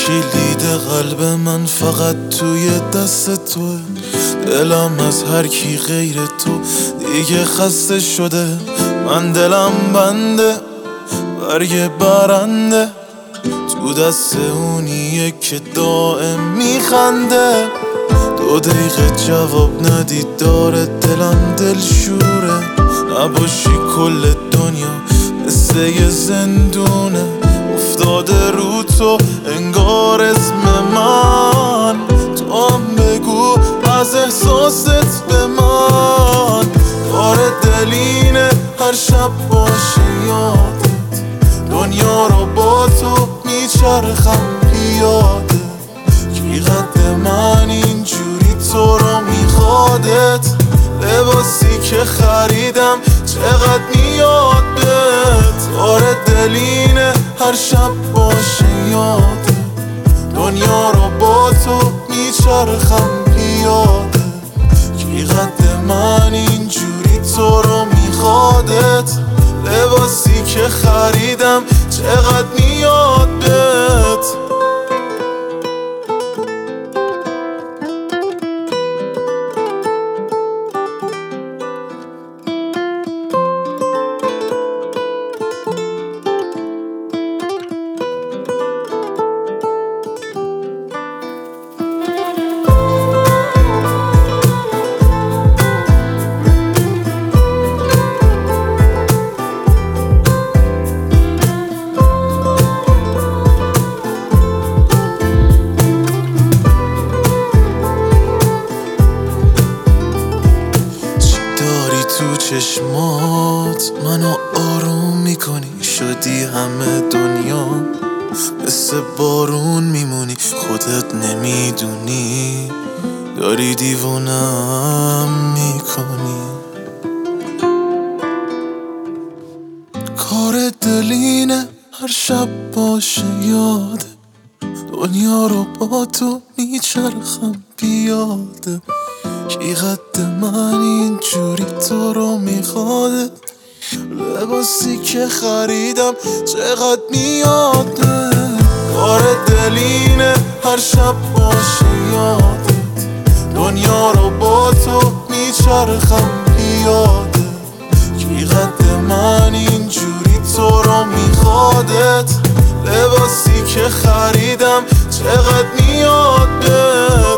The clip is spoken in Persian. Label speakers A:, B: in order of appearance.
A: کلید قلب من فقط توی دست توه. دلم از هر کی غیر تو دیگه خسته شده. من دلم بنده برگ برنده تو دست اونیه که دائم میخنده. 2 دقیقه جواب ندی داره دلم دلشوره. نباشی کل دنیا مثل یه زندونه. افتاده رو تو انگار اسم من. تو هم بگو از احساست به من. کار دلینه هر شب باشه یادت. دنیا رو با تو میچرخم پیاده. کی قد من اینجوری تو رو میخوادت. لباسی که خریدم چقدر میاد بهت. آره دلینه هر شب باشه یادت. دنیا رو با تو میچرخم پیاده. کی قد من اینجوری تو رو میخوادت. لباسی که خریدم چقدر میاد بهت. تو چشمات منو آروم میکنی. شدی همه دنیا مثل بارون میمونی. خودت نمیدونی داری دیوونم میکنی. کار دلینه هر شب باشه یاده. دنیا رو با تو میچرخم پیاده. کی قد من اینجوری تو رو میخواده. لباسی که خریدم چقدر میاده. کار دلینه هر شب باشه یادت. دنیا رو با تو میچرخم پیاده. کی قد من اینجوری تو رو میخوادت. لباسی که خریدم چقدر میاد بهت.